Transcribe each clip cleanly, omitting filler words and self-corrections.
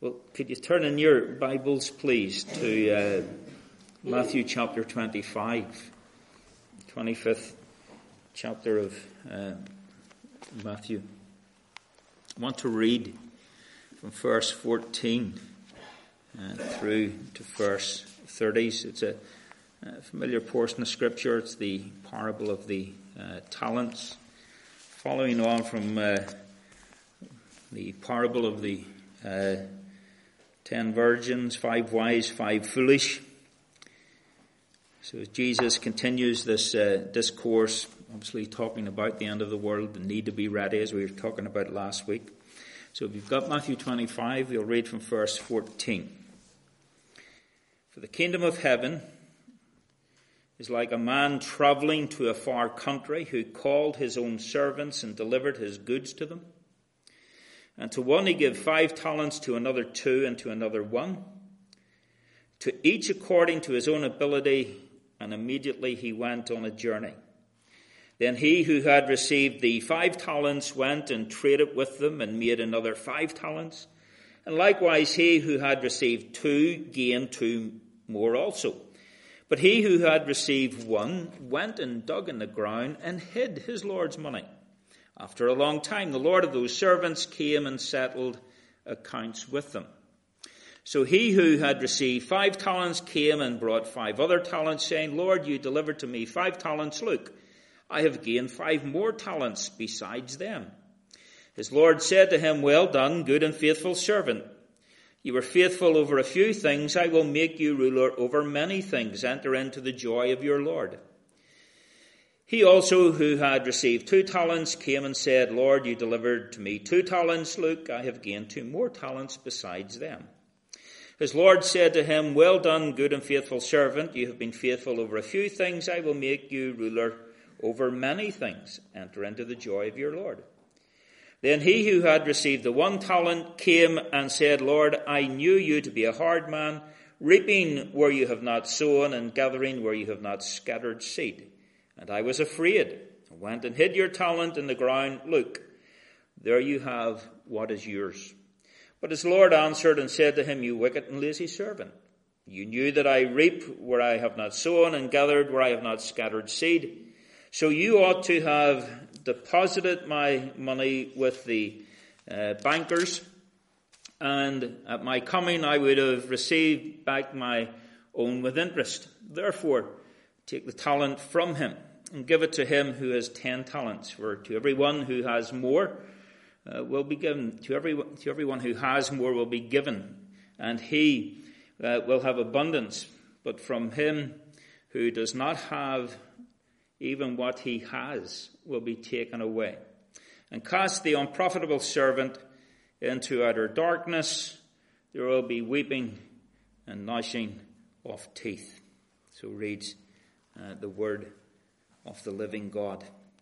Well, could you turn in your Bibles, please, to Matthew chapter 25, 25th chapter of Matthew. I want to read from verse 14 through to verse 30. It's a familiar portion of Scripture. It's the parable of the talents. Following on from the parable of the 10 virgins, 5 wise, 5 foolish. So as Jesus continues this discourse, obviously talking about the end of the world, the need to be ready, as we were talking about last week. So if you've got Matthew 25, we'll read from verse 14. For the kingdom of heaven is like a man travelling to a far country, who called his own servants and delivered his goods to them. And to one he gave 5 talents, to another 2, and to another 1, to each according to his own ability, and immediately he went on a journey. Then he who had received the 5 talents went and traded with them, and made another 5 talents. And likewise he who had received 2 gained 2 more also. But he who had received 1 went and dug in the ground and hid his Lord's money. After a long time, the Lord of those servants came and settled accounts with them. So he who had received 5 talents came and brought 5 other talents, saying, Lord, you delivered to me 5 talents. Look, I have gained 5 more talents besides them. His Lord said to him, Well done, good and faithful servant. You were faithful over a few things. I will make you ruler over many things. Enter into the joy of your Lord. He also, who had received 2 talents, came and said, Lord, you delivered to me 2 talents. Look, I have gained 2 more talents besides them. His Lord said to him, Well done, good and faithful servant. You have been faithful over a few things. I will make you ruler over many things. Enter into the joy of your Lord. Then he who had received the 1 talent came and said, Lord, I knew you to be a hard man, reaping where you have not sown and gathering where you have not scattered seed. And I was afraid. I went and hid your talent in the ground. Look, there you have what is yours. But his Lord answered and said to him, You wicked and lazy servant. You knew that I reap where I have not sown and gathered where I have not scattered seed. So you ought to have deposited my money with the bankers, and at my coming I would have received back my own with interest. Therefore, take the talent from him and give it to him who has 10 talents. For to everyone who has more will be given. To everyone who has more will be given, and he will have abundance. But from him who does not have, even what he has will be taken away. And cast the unprofitable servant into utter darkness. There will be weeping and gnashing of teeth. So reads the word of the living God.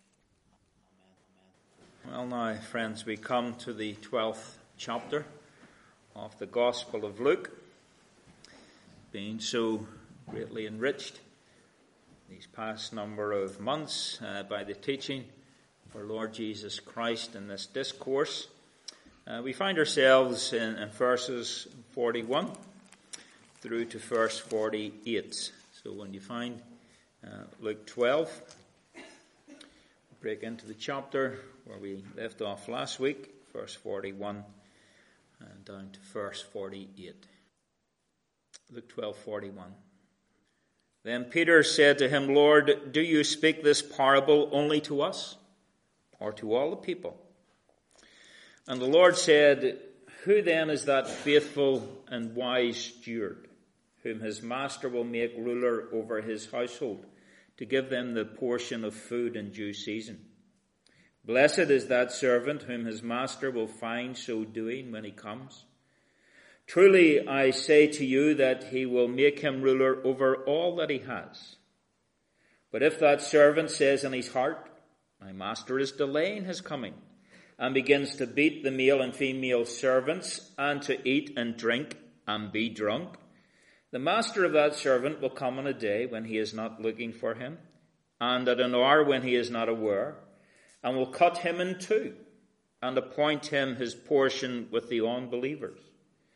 Well, now, friends, we come to the 12th chapter of the Gospel of Luke, being so greatly enriched these past number of months by the teaching of our Lord Jesus Christ in this discourse. We find ourselves in verses 41 through to verse 48. So when you find Luke 12, break into the chapter where we left off last week, verse 41 and down to verse 48. Luke 12:41. Then Peter said to him, Lord, do you speak this parable only to us, or to all the people? And the Lord said, Who then is that faithful and wise steward, whom his master will make ruler over his household, to give them the portion of food in due season? Blessed is that servant whom his master will find so doing when he comes. Truly I say to you that he will make him ruler over all that he has. But if that servant says in his heart, My master is delaying his coming, and begins to beat the male and female servants, and to eat and drink and be drunk, the master of that servant will come on a day when he is not looking for him, and at an hour when he is not aware, and will cut him in two, and appoint him his portion with the unbelievers.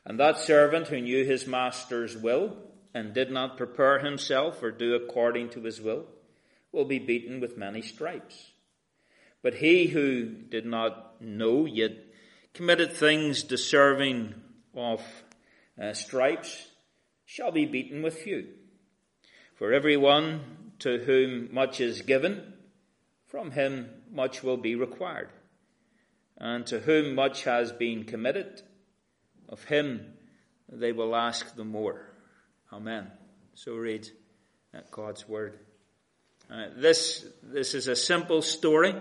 And that servant who knew his master's will and did not prepare himself or do according to his will be beaten with many stripes. But he who did not know yet committed things deserving of stripes shall be beaten with few. For everyone to whom much is given, from him much will be required. And to whom much has been committed, of him they will ask the more. Amen. So read God's word. This is a simple story,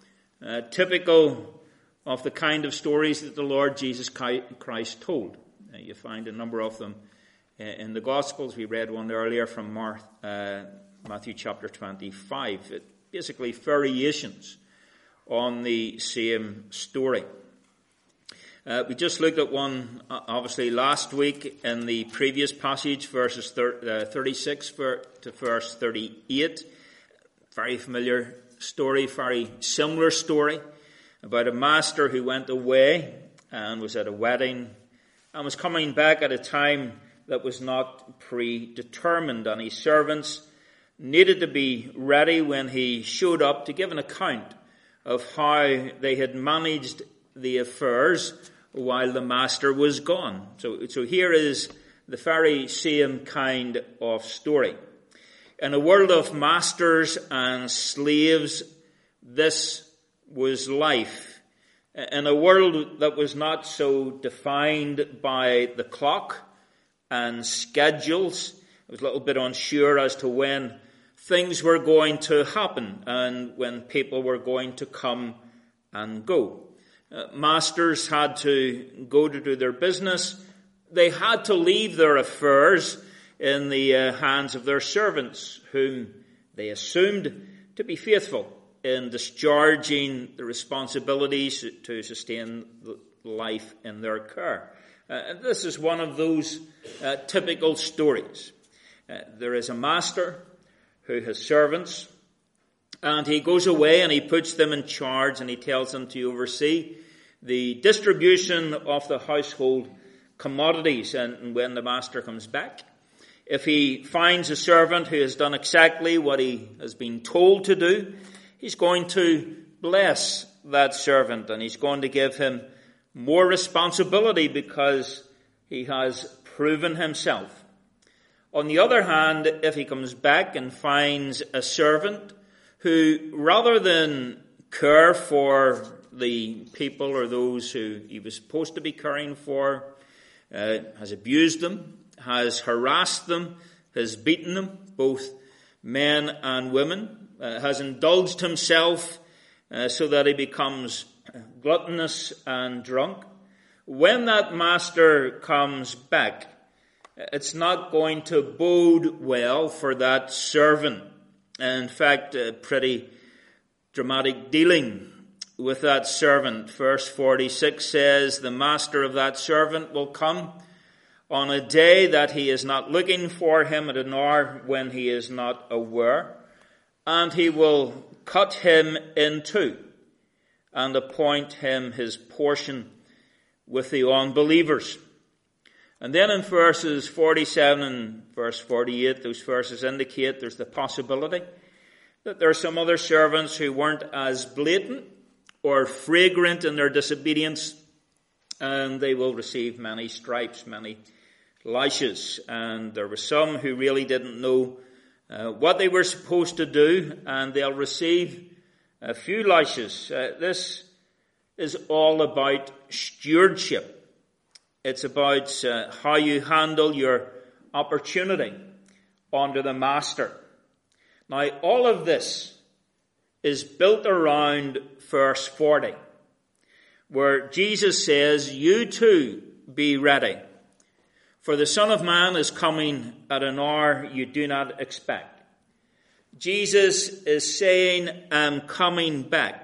typical of the kind of stories that the Lord Jesus Christ told. You find a number of them in the Gospels. We read one earlier from Matthew chapter 25. Basically variations on the same story. We just looked at one, obviously, last week in the previous passage, verses 36 to verse 38. Very familiar story, very similar story about a master who went away and was at a wedding and was coming back at a time that was not predetermined, and his servants needed to be ready when he showed up to give an account of how they had managed the affairs while the master was gone. So here is the very same kind of story. In a world of masters and slaves, this was life. In a world that was not so defined by the clock and schedules, I was a little bit unsure as to when things were going to happen and when people were going to come and go. Masters had to go to do their business. They had to leave their affairs in the hands of their servants, whom they assumed to be faithful in discharging the responsibilities to sustain life in their care. And this is one of those typical stories. There is a master who has servants, and he goes away and he puts them in charge and he tells them to oversee the distribution of the household commodities. And when the master comes back, if he finds a servant who has done exactly what he has been told to do, he's going to bless that servant and he's going to give him more responsibility because he has proven himself. On the other hand, if he comes back and finds a servant who, rather than care for the people or those who he was supposed to be caring for, has abused them, has harassed them, has beaten them, both men and women, has indulged himself so that he becomes gluttonous and drunk. When that master comes back, it's not going to bode well for that servant. In fact, pretty dramatic dealing with that servant. Verse 46 says, the master of that servant will come on a day that he is not looking for him, at an hour when he is not aware, and he will cut him in two and appoint him his portion with the unbelievers. And then in verses 47 and verse 48, those verses indicate there's the possibility that there are some other servants who weren't as blatant or fragrant in their disobedience, and they will receive many stripes, many lashes. And there were some who really didn't know what they were supposed to do, and they'll receive a few lashes. This is all about stewardship. It's about how you handle your opportunity under the master. Now, all of this is built around verse 40, where Jesus says, you too be ready, for the Son of Man is coming at an hour you do not expect. Jesus is saying, I'm coming back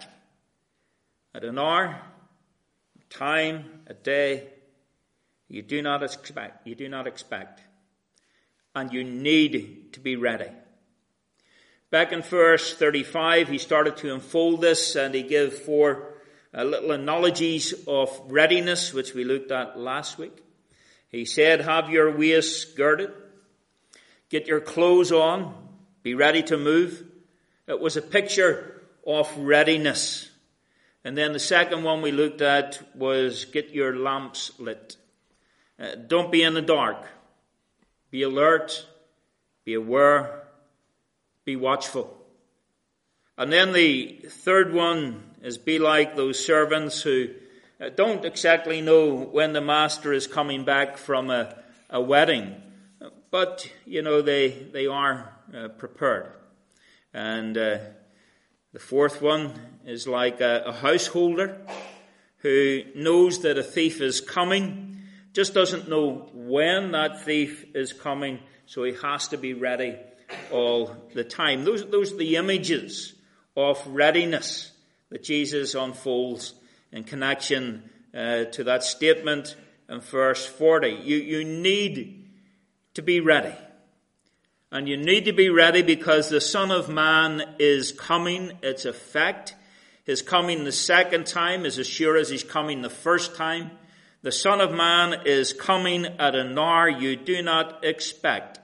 at an hour, time, a day, you do not expect, and you need to be ready. Back in verse 35, he started to unfold this, and he gave four little analogies of readiness, which we looked at last week. He said, have your waists girded, get your clothes on, be ready to move. It was a picture of readiness. And then the second one we looked at was get your lamps lit. Don't be in the dark. Be alert, be aware, be watchful. And then the third one is be like those servants who don't exactly know when the master is coming back from a wedding. But, they are prepared. And the fourth one is like a householder who knows that a thief is coming, just doesn't know when that thief is coming, so he has to be ready all the time. Those are the images of readiness that Jesus unfolds in connection to that statement in verse 40. You need to be ready. And you need to be ready because the Son of Man is coming. It's a fact. His coming the second time is as sure as he's coming the first time. The Son of Man is coming at an hour you do not expect.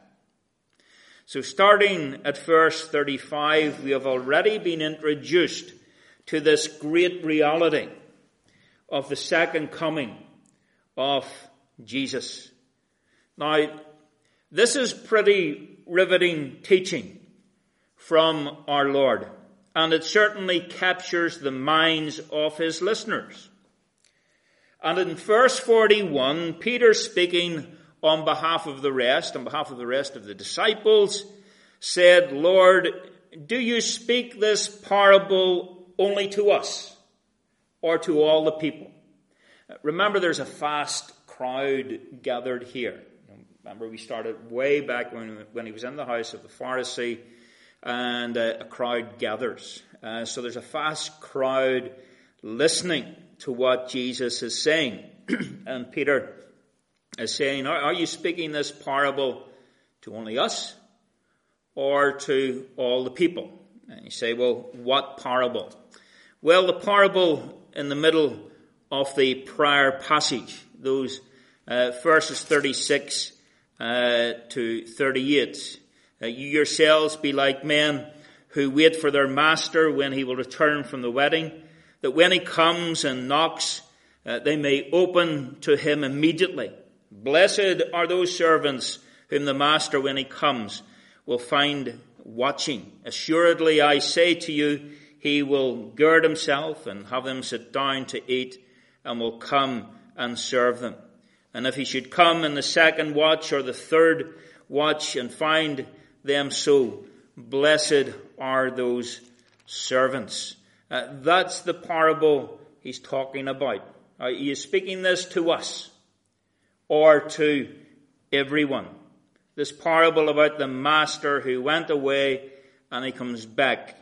So starting at verse 35, we have already been introduced to this great reality of the second coming of Jesus. Now, this is pretty riveting teaching from our Lord, and it certainly captures the minds of his listeners. And in verse 41, Peter, speaking on behalf of the rest of the disciples, said, Lord, do you speak this parable only to us or to all the people? Remember, there's a vast crowd gathered here. Remember, we started way back when he was in the house of the Pharisee, and a crowd gathers. So there's a vast crowd listening to what Jesus is saying. And Peter is saying, are you speaking this parable to only us or to all the people? And you say, well, what parable? Well, the parable in the middle of the prior passage, those verses 36 to 38. You yourselves be like men who wait for their master when he will return from the wedding, that when he comes and knocks, they may open to him immediately. Blessed are those servants whom the master, when he comes, will find watching. Assuredly, I say to you, he will gird himself and have them sit down to eat, and will come and serve them. And if he should come in the second watch or the third watch and find them so, blessed are those servants. That's the parable he's talking about. He is speaking this to us or to everyone. This parable about the master who went away and he comes back,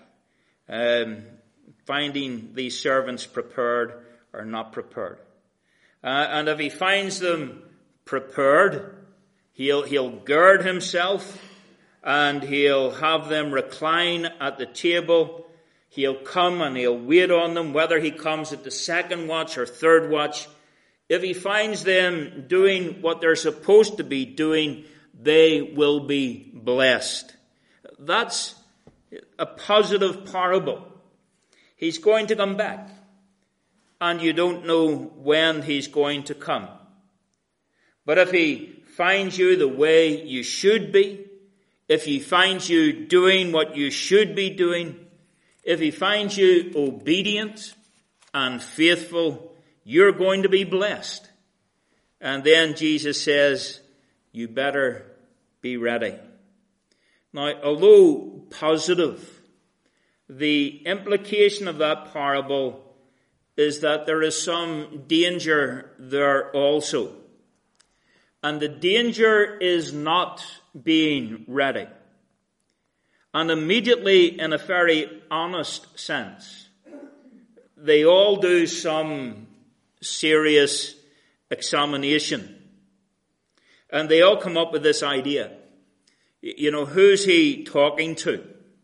finding these servants prepared or not prepared. And if he finds them prepared, he'll gird himself and he'll have them recline at the table. He'll come and he'll wait on them, whether he comes at the second watch or third watch. If he finds them doing what they're supposed to be doing, they will be blessed. That's a positive parable. He's going to come back, and you don't know when he's going to come. But if he finds you the way you should be, if he finds you doing what you should be doing, if he finds you obedient and faithful, you're going to be blessed. And then Jesus says, you better be ready. Now, although positive, the implication of that parable is that there is some danger there also. And the danger is not being ready. And immediately, in a very honest sense, they all do some serious examination. And they all come up with this idea. You know, who's he talking to?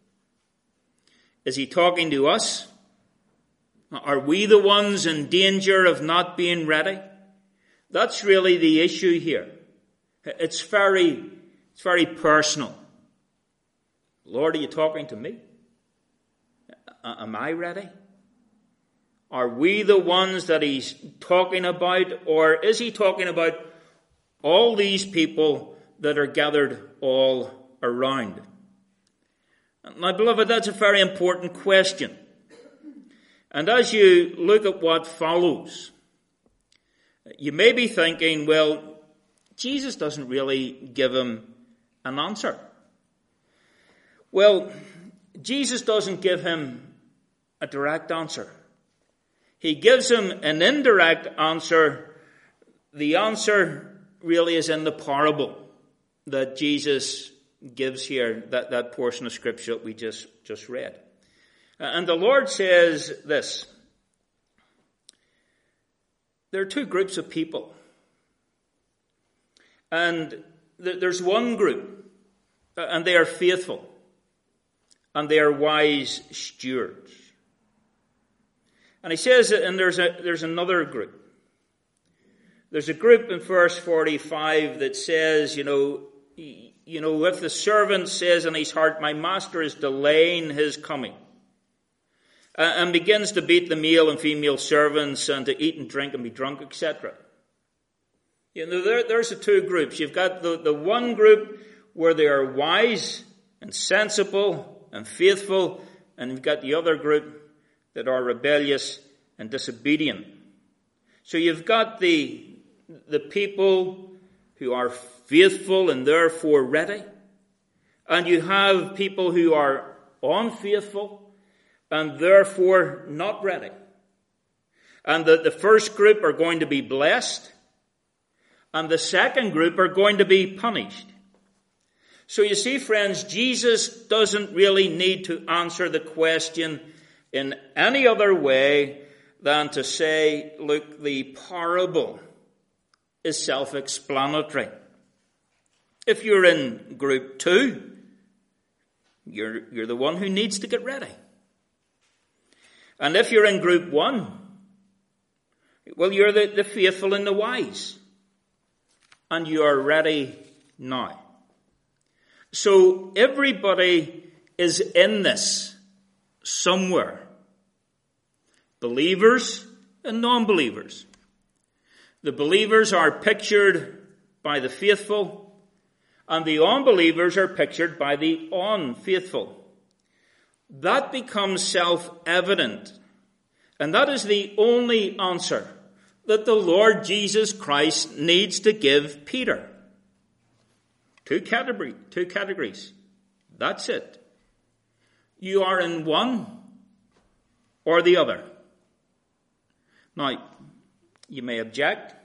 Is he talking to us? Are we the ones in danger of not being ready? That's really the issue here. It's very personal. Lord, are you talking to me? Am I ready? Are we the ones that he's talking about? Or is he talking about all these people that are gathered all around? My beloved, that's a very important question. And as you look at what follows, you may be thinking, well, Jesus doesn't really give him an answer. Well, Jesus doesn't give him a direct answer. He gives him an indirect answer. The answer really is in the parable that Jesus gives here, that portion of Scripture that we just read. And the Lord says this. There are two groups of people. And there's one group, and they are faithful, and they are wise stewards. And he says, and there's another group. There's a group in verse 45 that says, if the servant says in his heart, my master is delaying his coming, and begins to beat the male and female servants and to eat and drink and be drunk, etc. There's the two groups. You've got the one group where they are wise and sensible and faithful, and you've got the other group that are rebellious and disobedient. So you've got the people who are faithful and therefore ready, and you have people who are unfaithful and therefore not ready. And the first group are going to be blessed, and the second group are going to be punished. So you see, friends, Jesus doesn't really need to answer the question in any other way than to say, look, the parable is self-explanatory. If you're in group 2, you're the one who needs to get ready. And if you're in group 1, well, you're the faithful and the wise. And you are ready now. So everybody is in this somewhere. Believers and non-believers. The believers are pictured by the faithful, and the unbelievers are pictured by the unfaithful. That becomes self-evident, and that is the only answer that the Lord Jesus Christ needs to give Peter. Two categories. That's it. You are in one or the other. Now, you may object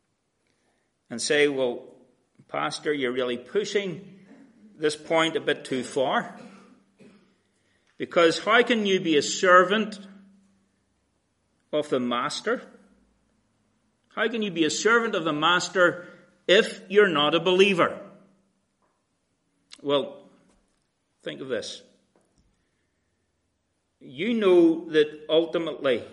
and say, well, Pastor, you're really pushing this point a bit too far. Because how can you be a servant of the master? How can you be a servant of the master if you're not a believer? Well, think of this. You know that ultimately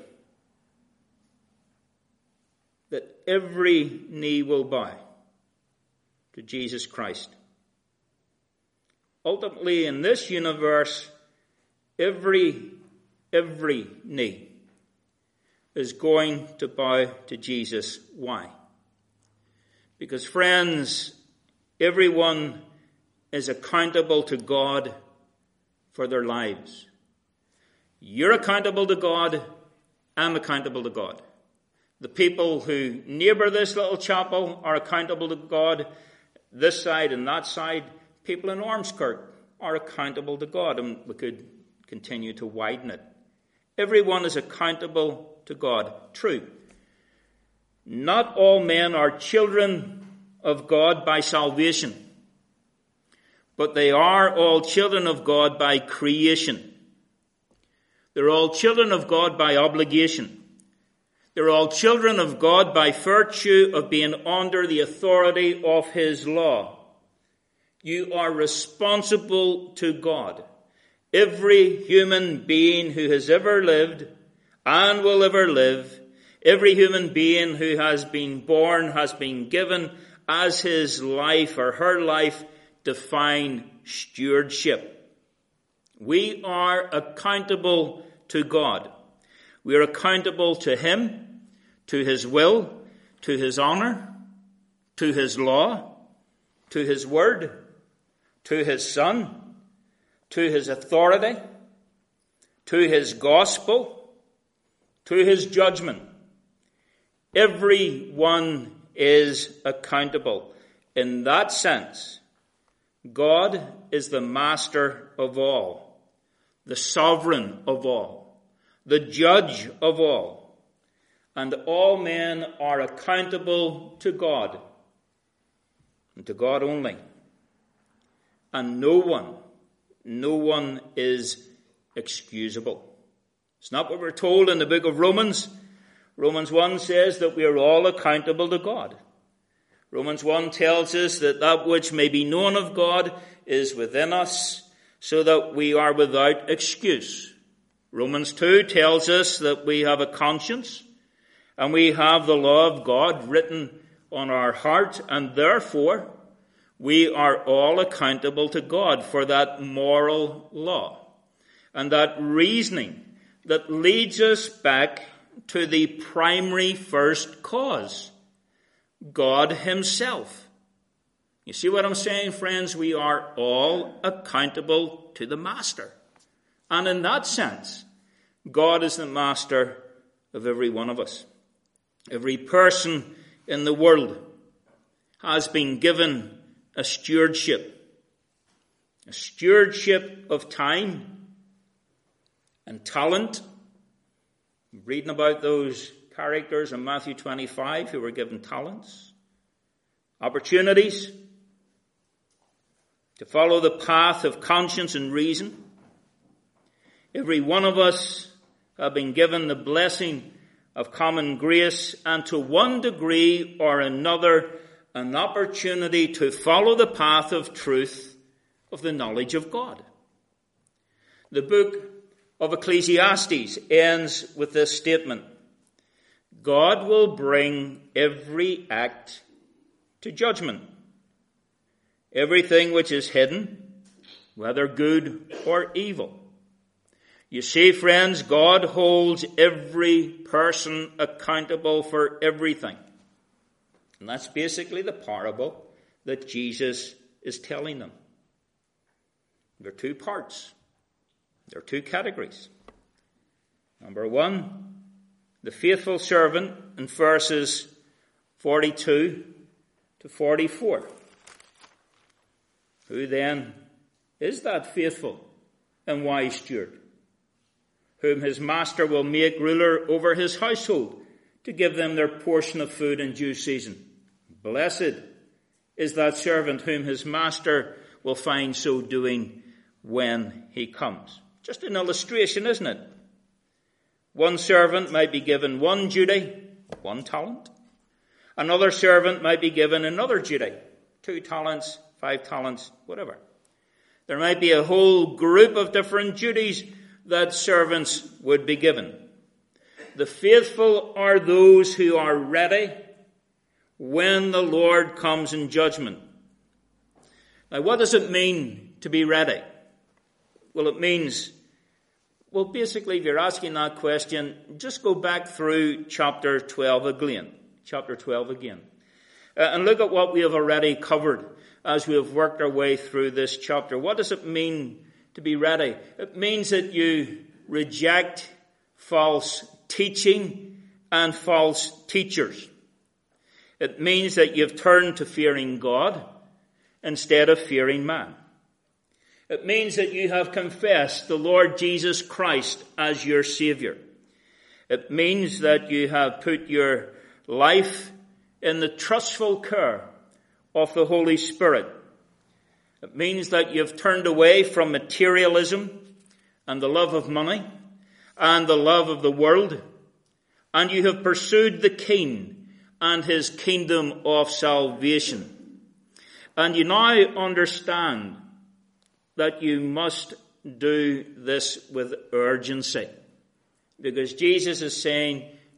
that every knee will bow to Jesus Christ. Ultimately, in this universe, every knee is going to bow to Jesus. Why? Because, friends, everyone is accountable to God for their lives. You're accountable to God. I'm accountable to God. The people who neighbour this little chapel are accountable to God. This side and that side. People in Ormskirk are accountable to God. And we could continue to widen it. Everyone is accountable to God. True. Not all men are children of God by salvation, but they are all children of God by creation. They're all children of God by obligation. They're all children of God by virtue of being under the authority of His law. You are responsible to God. Every human being who has ever lived and will ever live Every human being who has been born has been given as his life or her life divine stewardship. We are accountable to God. We are accountable to him, to his will, to his honor, to his law, to his word, to his son, to his authority, to his gospel, to his judgment. Everyone is accountable. In that sense, God is the master of all, the sovereign of all, the judge of all, and all men are accountable to God, and to God only. And no one is excusable. It's not what we're told in the book of Romans. Romans 1 says that we are all accountable to God. Romans 1 tells us that that which may be known of God is within us, so that we are without excuse. Romans 2 tells us that we have a conscience, and we have the law of God written on our heart, and therefore we are all accountable to God for that moral law and that reasoning that leads us back to the primary first cause, God himself. You see what I'm saying, friends? We are all accountable to the master. And in that sense, God is the master of every one of us. Every person in the world has been given a stewardship of time and talent. Reading about those characters in Matthew 25 who were given talents, opportunities to follow the path of conscience and reason. Every one of us have been given the blessing of common grace, and to one degree or another, an opportunity to follow the path of truth, of the knowledge of God. The book of Ecclesiastes ends with this statement: God will bring every act to judgment. Everything which is hidden, whether good or evil. You see, friends, God holds every person accountable for everything. And that's basically the parable that Jesus is telling them. There are two parts. There are two categories. Number one, the faithful servant in verses 42 to 44. Who then is that faithful and wise steward, whom his master will make ruler over his household, to give them their portion of food in due season? Blessed is that servant whom his master will find so doing when he comes. Just an illustration, isn't it? One servant might be given one duty, 1 talent. Another servant might be given another duty, 2 talents, 5 talents, whatever. There might be a whole group of different duties that servants would be given. The faithful are those who are ready when the Lord comes in judgment. Now, what does it mean to be ready? Well, it means, basically, if you're asking that question, just go back through chapter 12 again. And look at what we have already covered as we have worked our way through this chapter. What does it mean to be ready? It means that you reject false teaching and false teachers. It means that you've turned to fearing God instead of fearing man. It means that you have confessed the Lord Jesus Christ as your Savior. It means that you have put your life in the trustful care of the Holy Spirit. It means that you've turned away from materialism and the love of money and the love of the world, and you have pursued the King and his kingdom of salvation. And you now understand that you must do this with urgency, because Jesus is saying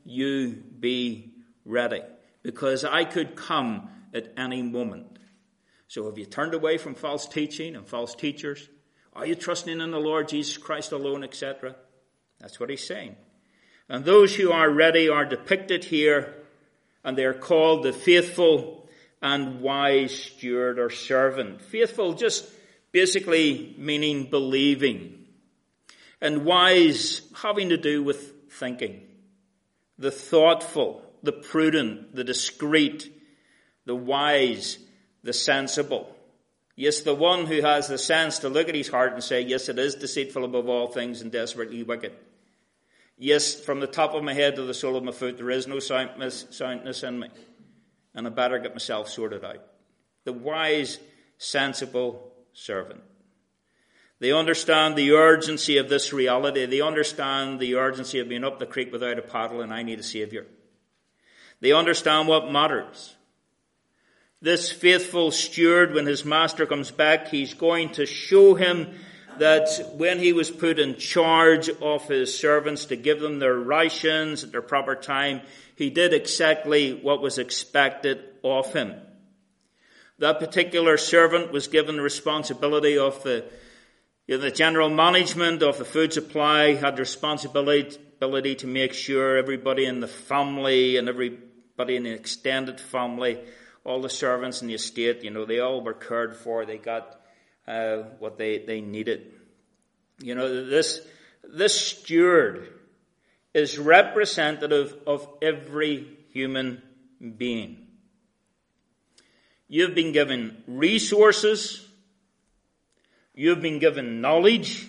you be ready, because I could come at any moment. So have you turned away from false teaching and false teachers? Are you trusting in the Lord Jesus Christ alone, etc.? That's what he's saying. And those who are ready are depicted here, and they are called the faithful and wise steward or servant. Faithful just basically meaning believing, and wise having to do with thinking. The thoughtful, the prudent, the discreet, the wise, the sensible. Yes, the one who has the sense to look at his heart and say, yes, it is deceitful above all things and desperately wicked. Yes, from the top of my head to the sole of my foot, there is no soundness in me, and I better get myself sorted out. The wise, sensible servant. They understand the urgency of this reality. They understand the urgency of being up the creek without a paddle, and I need a saviour. They understand what matters. This faithful steward, when his master comes back, he's going to show him that when he was put in charge of his servants to give them their rations at their proper time, he did exactly what was expected of him. That particular servant was given the responsibility of the general management of the food supply, had the responsibility to make sure everybody in the family and everybody in the extended family, all the servants in the estate, they all were cared for. They got what they needed. This steward is representative of every human being. You've been given resources. You've been given knowledge.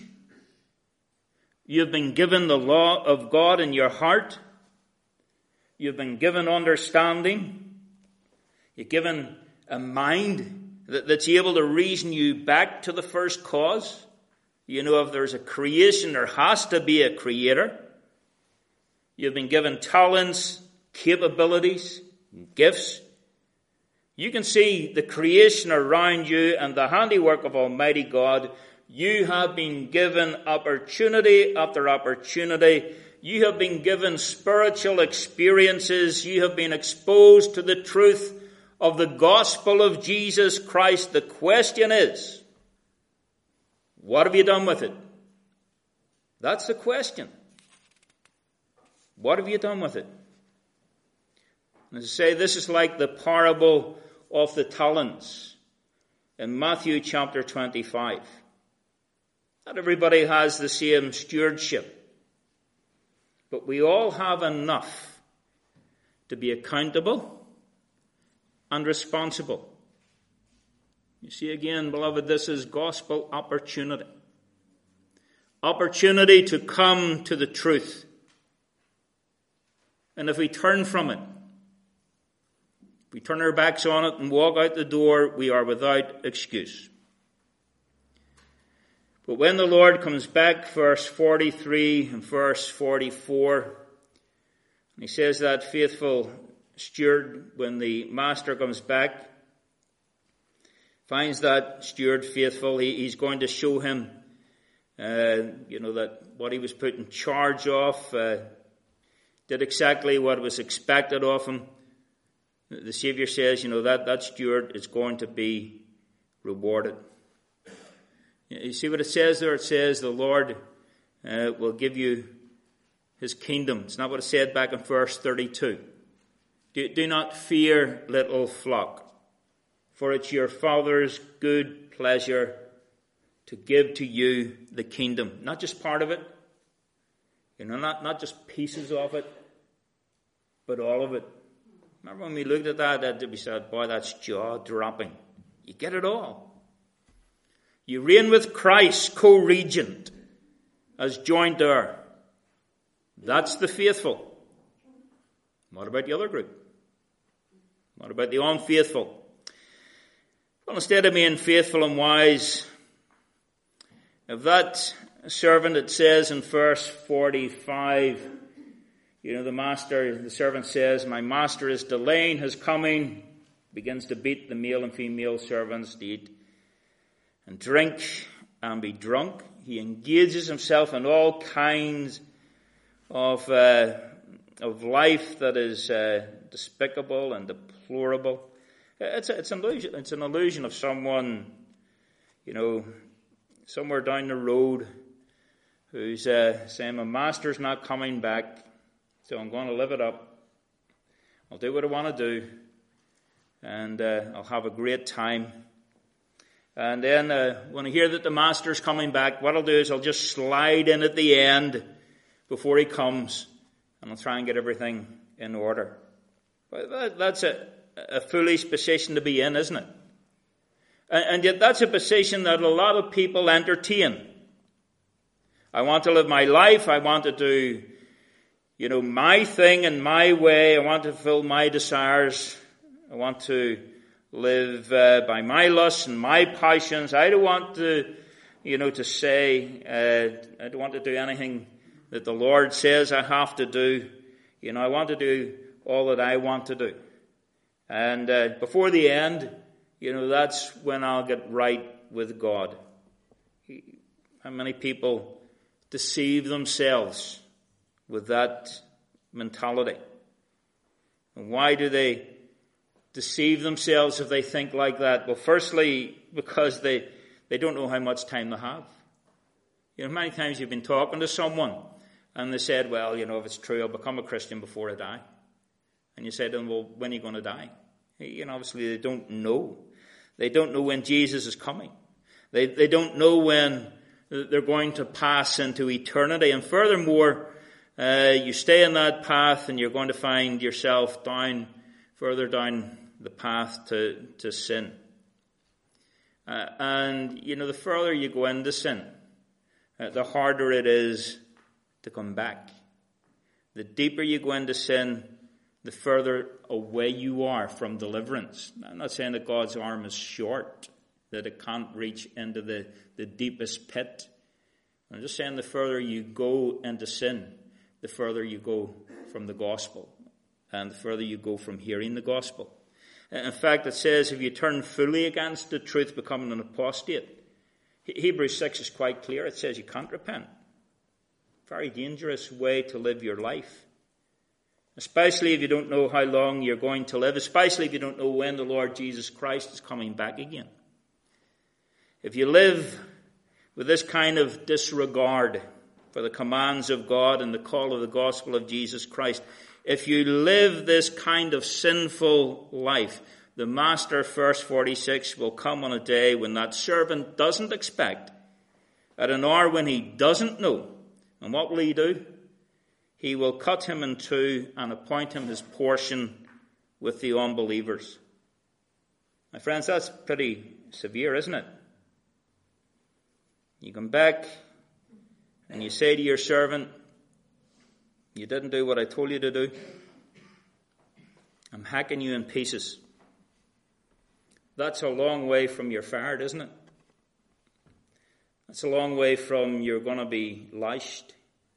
You've been given the law of God in your heart. You've been given understanding. You're given a mind that's able to reason you back to the first cause. If there's a creation, there has to be a creator. You've been given talents, capabilities, gifts. You can see the creation around you and the handiwork of Almighty God. You have been given opportunity after opportunity. You have been given spiritual experiences. You have been exposed to the truth of the gospel of Jesus Christ. The question is, what have you done with it? That's the question. What have you done with it? And as I say, this is like the parable of the talents in Matthew chapter 25. Not everybody has the same stewardship, but we all have enough to be accountable and responsible. You see again, beloved, this is gospel opportunity. Opportunity to come to the truth. And if we turn from it, if we turn our backs on it and walk out the door, we are without excuse. But when the Lord comes back, verse 43 and verse 44, and he says that faithful steward, when the master comes back, finds that steward faithful, he's going to show him, that what he was put in charge of, did exactly what was expected of him. The Savior says, that steward is going to be rewarded. You see what it says there? It says the Lord will give you his kingdom. It's not what it said back in verse 32. Do not fear, little flock, for it's your Father's good pleasure to give to you the kingdom. Not just part of it, not just pieces of it, but all of it. Remember when we looked at that, we said, boy, that's jaw-dropping. You get it all. You reign with Christ, co-regent, as joint heir. That's the faithful. What about the other group? What about the unfaithful? Well, instead of being faithful and wise, if that servant, it says in verse 45, the servant says, my master is delaying his coming, begins to beat the male and female servants to eat and drink and be drunk. He engages himself in all kinds of of life that is despicable and deplorable. It's an illusion of someone, somewhere down the road who's saying, my master's not coming back, so I'm going to live it up. I'll do what I want to do, and I'll have a great time. And then when I hear that the master's coming back, what I'll do is I'll just slide in at the end before he comes, and I'll try and get everything in order. But that's a foolish position to be in, isn't it? And yet that's a position that a lot of people entertain. I want to live my life. I want to do, my thing in my way. I want to fulfill my desires. I want to live by my lusts and my passions. I don't want to, to say, I don't want to do anything that the Lord says I have to do. I want to do all that I want to do. And before the end, that's when I'll get right with God. How many people deceive themselves with that mentality? And why do they deceive themselves if they think like that? Well, firstly, because they don't know how much time they have. Many times you've been talking to someone and they said, well, if it's true, I'll become a Christian before I die. And you say to them, well, when are you going to die? Obviously they don't know. They don't know when Jesus is coming. They don't know when they're going to pass into eternity. And furthermore, you stay in that path and you're going to find yourself further down the path to sin. And the further you go into sin, the harder it is to come back. The deeper you go into sin, the further away you are from deliverance. I'm not saying that God's arm is short, that it can't reach into the deepest pit. I'm just saying the further you go into sin, the further you go from the gospel, and the further you go from hearing the gospel. In fact, it says if you turn fully against the truth, becoming an apostate. Hebrews 6 is quite clear. It says you can't repent. Very dangerous way to live your life. Especially if you don't know how long you're going to live. Especially if you don't know when the Lord Jesus Christ is coming back again. If you live with this kind of disregard for the commands of God and the call of the gospel of Jesus Christ, if you live this kind of sinful life, the master, verse 46, will come on a day when that servant doesn't expect, at an hour when he doesn't know. And what will he do? He will cut him in two and appoint him his portion with the unbelievers. My friends, that's pretty severe, isn't it? You come back and you say to your servant, you didn't do what I told you to do. I'm hacking you in pieces. That's a long way from your fired, isn't it? That's a long way from you're going to be lashed.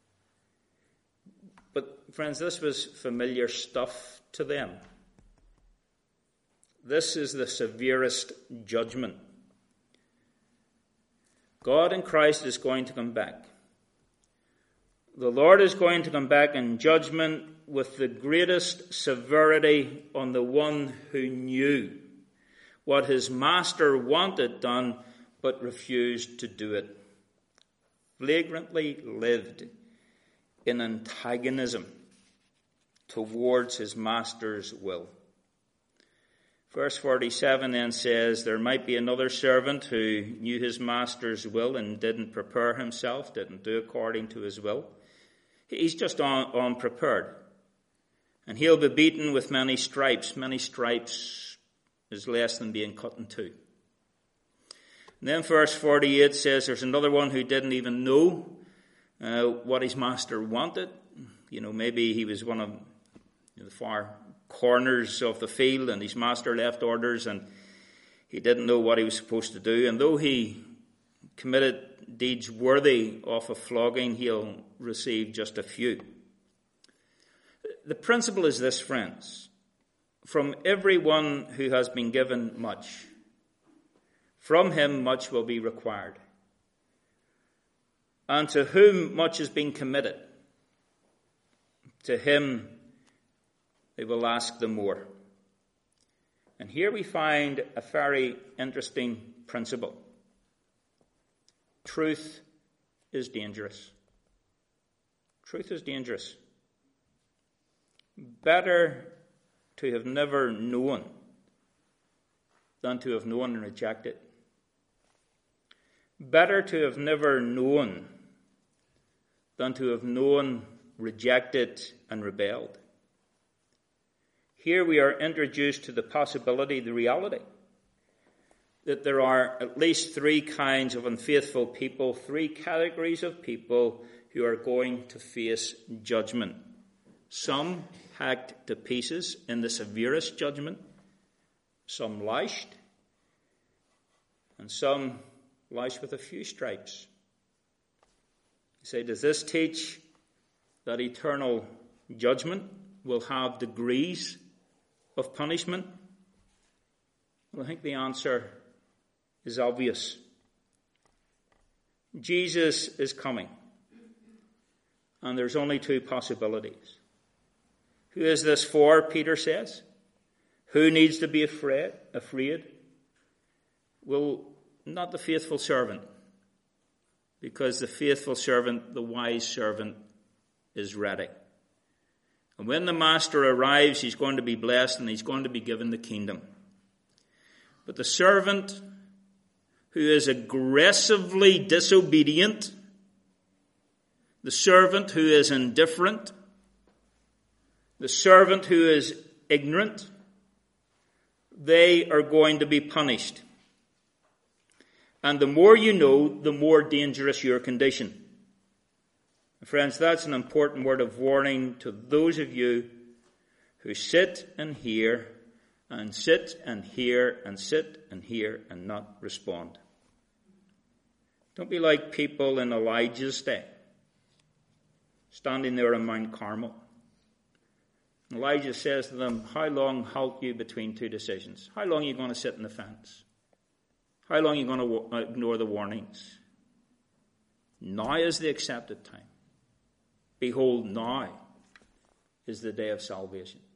But friends, this was familiar stuff to them. This is the severest judgment. God in Christ is going to come back. The Lord is going to come back in judgment with the greatest severity on the one who knew what his master wanted done but refused to do it. Flagrantly lived in antagonism towards his master's will. Verse 47 then says, there might be another servant who knew his master's will and didn't prepare himself, didn't do according to his will. He's just unprepared. And he'll be beaten with many stripes. Many stripes is less than being cut in two. And then verse 48 says there's another one who didn't even know what his master wanted. Maybe he was one of the far corners of the field and his master left orders and he didn't know what he was supposed to do. And though he committed deeds worthy of a flogging, he'll receive just a few. The principle is this, friends. From everyone who has been given much, from him much will be required. And to whom much has been committed, to him they will ask the more. And here we find a very interesting principle. Truth is dangerous. Truth is dangerous. Better to have never known than to have known and rejected. Better to have never known than to have known, rejected, and rebelled. Here we are introduced to the possibility, the reality, that there are at least three kinds of unfaithful people, three categories of people who are going to face judgment. Some hacked to pieces in the severest judgment, some lashed, and some lashed with a few stripes. You say, does this teach that eternal judgment will have degrees of punishment? Well, I think the answer is obvious. Jesus is coming, and there's only two possibilities. Who is this for, Peter says? Who needs to be afraid? Well, not the faithful servant, because the faithful servant, the wise servant, is ready. And when the master arrives, he's going to be blessed and he's going to be given the kingdom. But the servant who is aggressively disobedient, the servant who is indifferent, the servant who is ignorant, they are going to be punished. And the more you know, the more dangerous your condition. Friends, that's an important word of warning to those of you who sit and hear and sit and hear and sit and hear and not respond. Don't be like people in Elijah's day, standing there on Mount Carmel. Elijah says to them, how long halt you between two decisions? How long are you going to sit in the fence? How long are you going to ignore the warnings? Now is the accepted time. Behold, now is the day of salvation.